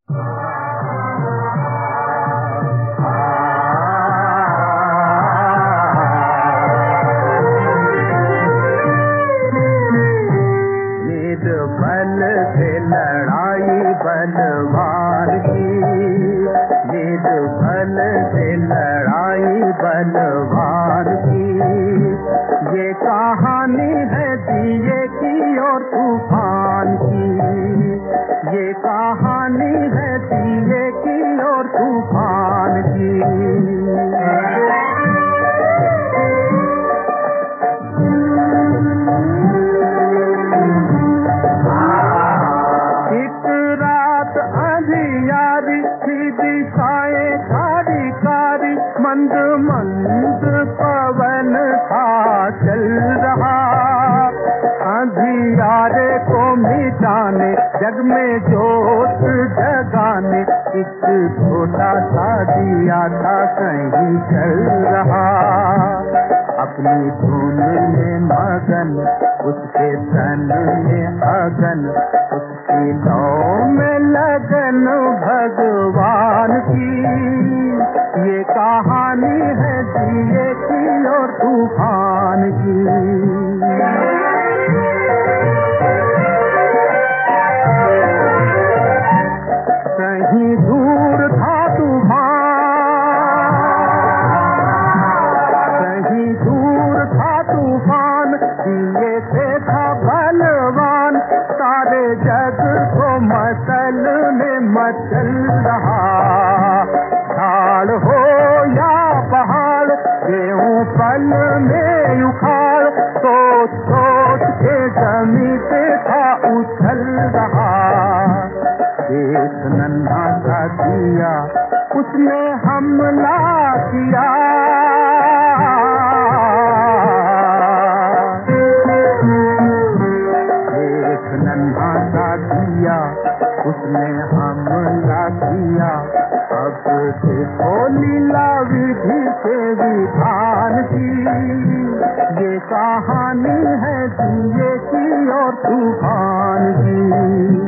निर्बल से लड़ाई बलवान की, निर्बल से लड़ाई बलवान की, ये कहानी है दिए की और तूफान की, ये कहानी है दिए की और तूफान की। एक रात अंधियारी थी, दिशाएं कारी कारी, मंद मंद पवन था चल रहा, अंधियारे को मिटाने जग में जोत जगाने, एक छोटा सा दिया था कहीं चल रहा, अपनी धुन में मगन, उसके तन में अगन, उसकी लौ में लगन भगवान की, ये कहानी है दिए की और तूफान की। कहीं दूर था तूफान, कहीं दूर था तूफान, दिए से था बलवान, सारे जग को मचलने मचल रहा, झाड़ हो या पहाड़, गेहूं पल में उखाड़, सोच सोच के जमीन पे था उछल रहा, एक नन्हा सा दिया उसने हमला किया, एक नन्हा सा दिया उसने हमला किया, अब देखो लीला विधि से विधान की, ये कहानी है दिए की और तूफान की।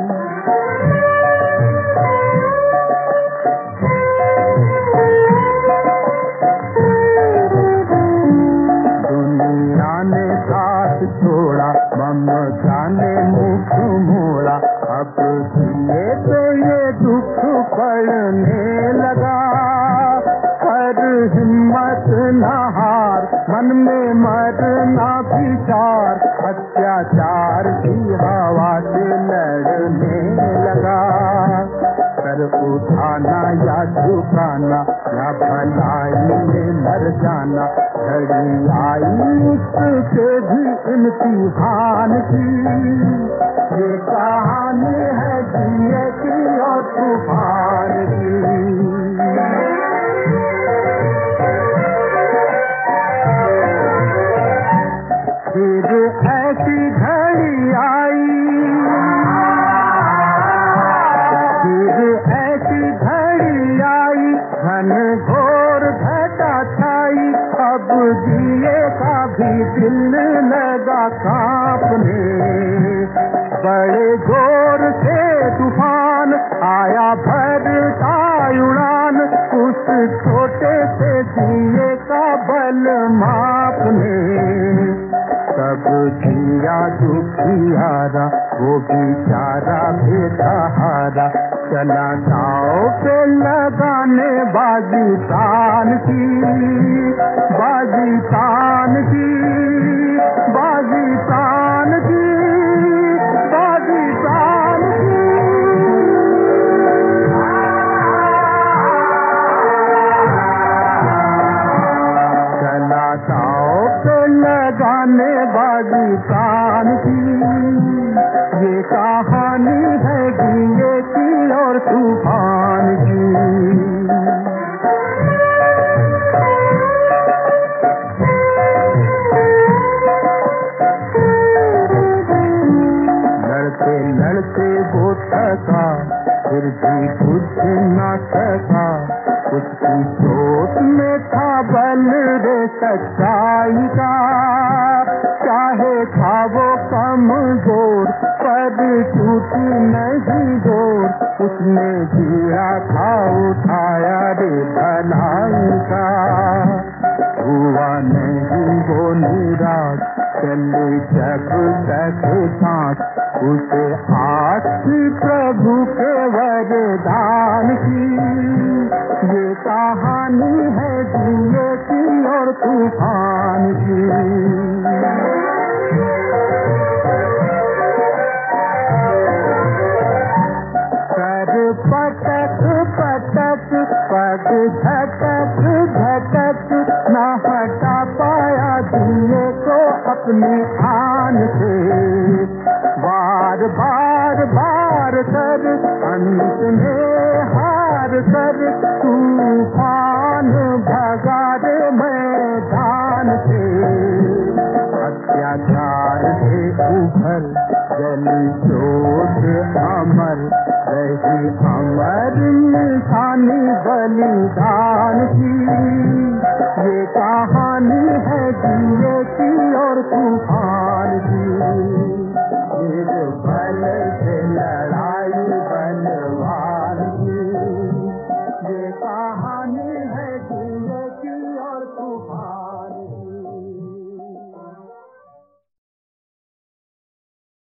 छोड़ा ममता ने मुख मोड़ा, अब दिए तो ये दुख पड़ने लगा, पर हिम्मत न हार, मन में मरना विचार, अत्याचार की हवा से लड़ने लगा, सर उठाना या झुकाना या भलाई में मर जाना, घड़ी आई उसके भी इम्तिहान की, ये कहानी है दिए की और तूफान की। फिर ऐसी घड़ी आई, फिर ऐसी घड़ी आई, घन घोर घटा छाई, अब दिए का भी दिल लगा कांपने, बड़े जोर से तूफान आया भरता उड़ान, उस छोटे से दिए का बल मापने, सब जिया दुखियारा वो बेचारा बेसहारा, चला गाँव पे लगाने बाजी तान की, बाजी तान की, बाजी तान की, बाजी तान की। चला गाँव पे लगाने बाजी तान की, ये कहानी है दिए की और तूफान की। लड़ते लड़ते वो थका, फिर भी कुछ न सका, उसकी सोच में था बल रे सच्चाई का, चाहे था वो कमजोर पर टूटी नहीं डोर, उसने दिया था उठाया रे भलाई का। हुआ नहीं वो निराश, चले जब तक सांस, उसे आस थी प्रभु के वरदान की। ये कहानी है दिए की और तूफान की। पटक पटक पग झटक झटक, न हटा पाया दिए को अपनी आन से। बार बार बार कर अंत में हार कर, तूफान भगा दे मैदान से। अत्याचार से उभर जली चोट अमर रही, अमर निशानी बलिदान की। ये कहानी है दिए की और तूफान की। निर्बल